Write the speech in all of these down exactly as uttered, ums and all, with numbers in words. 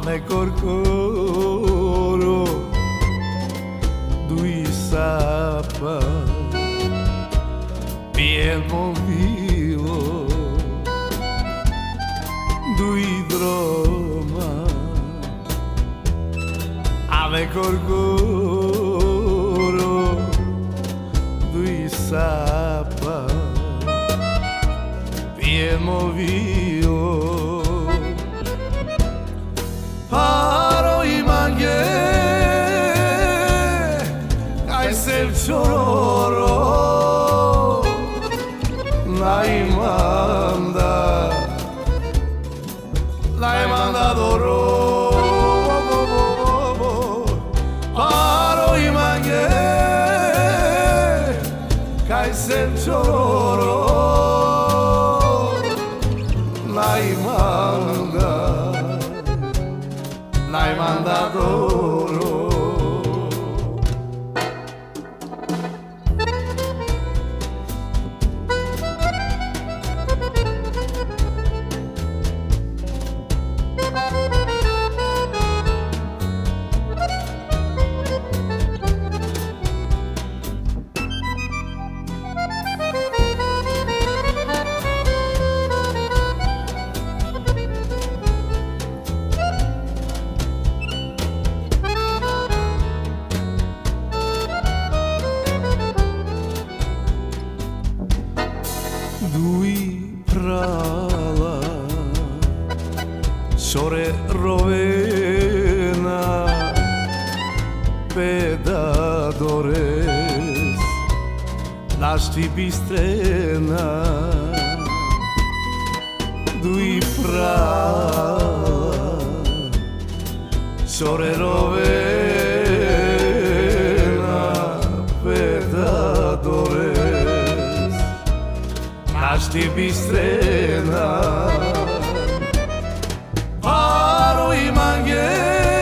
me corcoro dui sapa pieno vivo dui droma me corcoro dui sapa pieno vivo paro i manghe ai sel chororo lai manda lai manda doro paro i manghe ai sel chororo lai manda lai manda doro dui prala sore rovena pedadores lasti bistrena dui prala sore rovena pedadores lasti bistrena paro i manghe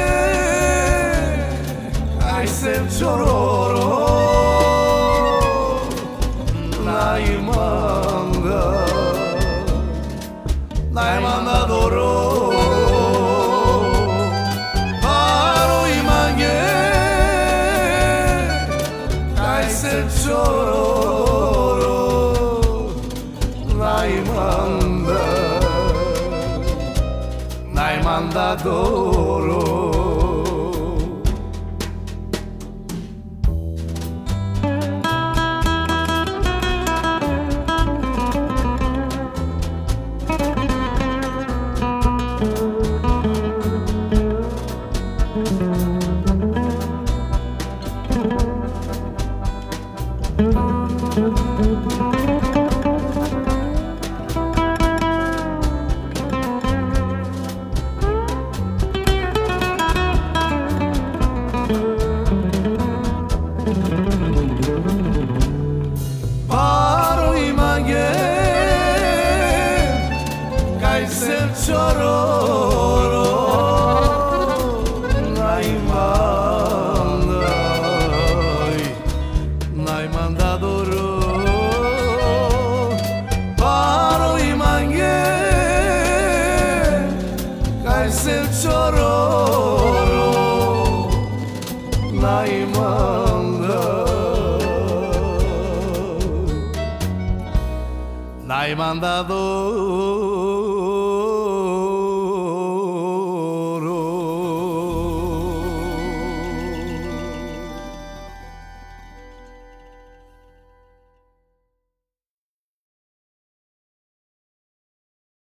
ai sel chororo lai manda lai manda doro paro i manghe ai sel chororo lai manda lai manda doro paro i manghe ai sel chororo lai manda lai manda doro paro i manghe ai sel chororo lai manda lai manda doro